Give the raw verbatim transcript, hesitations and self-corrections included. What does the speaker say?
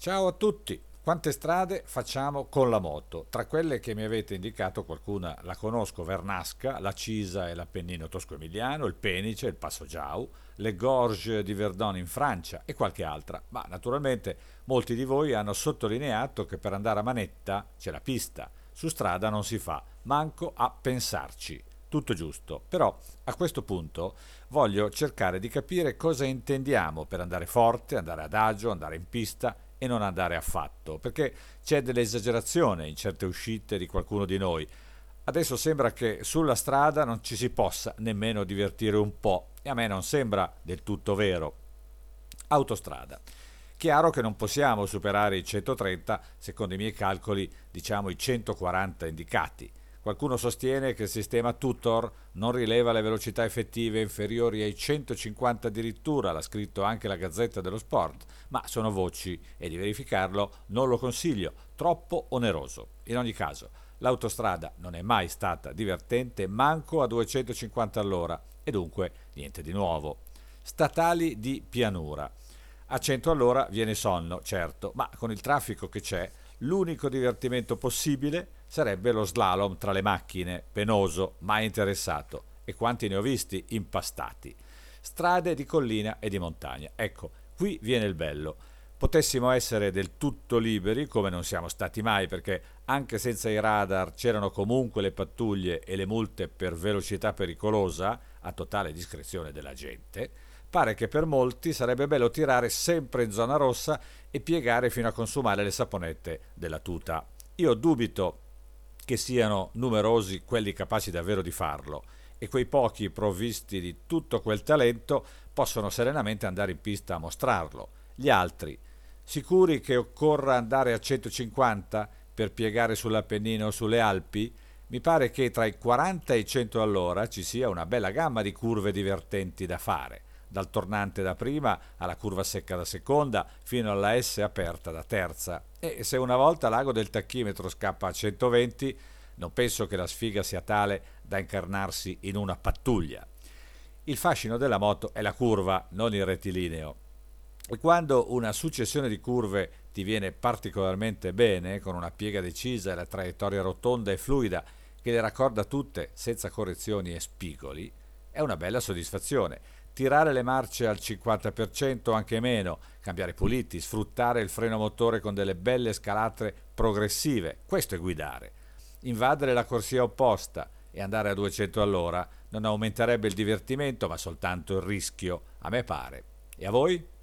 Ciao a tutti! Quante strade facciamo con la moto? Tra quelle che mi avete indicato qualcuna la conosco: Vernasca, la Cisa e l'Appennino tosco-emiliano, il Penice, il Passo Giau, le Gorges di Verdun in Francia e qualche altra. Ma naturalmente molti di voi hanno sottolineato che per andare a manetta c'è la pista, su strada non si fa, manco a pensarci. Tutto giusto, però a questo punto voglio cercare di capire cosa intendiamo per andare forte, andare adagio, andare in pista e non andare affatto, perché c'è dell'esagerazione in certe uscite di qualcuno di noi. Adesso sembra che sulla strada non ci si possa nemmeno divertire un po', e a me non sembra del tutto vero. Autostrada. Chiaro che non possiamo superare i centotrenta, secondo i miei calcoli, diciamo i centoquaranta indicati. Qualcuno sostiene che il sistema Tutor non rileva le velocità effettive inferiori ai centocinquanta addirittura, l'ha scritto anche la Gazzetta dello Sport, ma sono voci e di verificarlo non lo consiglio, troppo oneroso. In ogni caso, l'autostrada non è mai stata divertente manco a duecentocinquanta all'ora e dunque niente di nuovo. Statali di pianura. A cento all'ora viene sonno, certo, ma con il traffico che c'è, l'unico divertimento possibile sarebbe lo slalom tra le macchine, penoso, mai interessato. E quanti ne ho visti impastati. Strade di collina e di montagna. Ecco, qui viene il bello. Potessimo essere del tutto liberi, come non siamo stati mai, perché anche senza i radar c'erano comunque le pattuglie e le multe per velocità pericolosa, a totale discrezione della gente. Pare che per molti sarebbe bello tirare sempre in zona rossa e piegare fino a consumare le saponette della tuta. Io dubito che siano numerosi quelli capaci davvero di farlo, e quei pochi provvisti di tutto quel talento possono serenamente andare in pista a mostrarlo. Gli altri, sicuri che occorra andare a centocinquanta per piegare sull'Appennino o sulle Alpi? Mi pare che tra i quaranta e i cento all'ora ci sia una bella gamma di curve divertenti da fare, dal tornante da prima alla curva secca da seconda fino alla S aperta da terza. E se una volta l'ago del tachimetro scappa a centoventi, non penso che la sfiga sia tale da incarnarsi in una pattuglia. Il fascino della moto è la curva, non il rettilineo. E quando una successione di curve ti viene particolarmente bene, con una piega decisa e la traiettoria rotonda e fluida che le raccorda tutte senza correzioni e spigoli, è una bella soddisfazione. Tirare le marce al cinquanta per cento o anche meno, cambiare puliti, sfruttare il freno motore con delle belle scalate progressive, questo è guidare. Invadere la corsia opposta e andare a duecento all'ora non aumenterebbe il divertimento ma soltanto il rischio, a me pare. E a voi?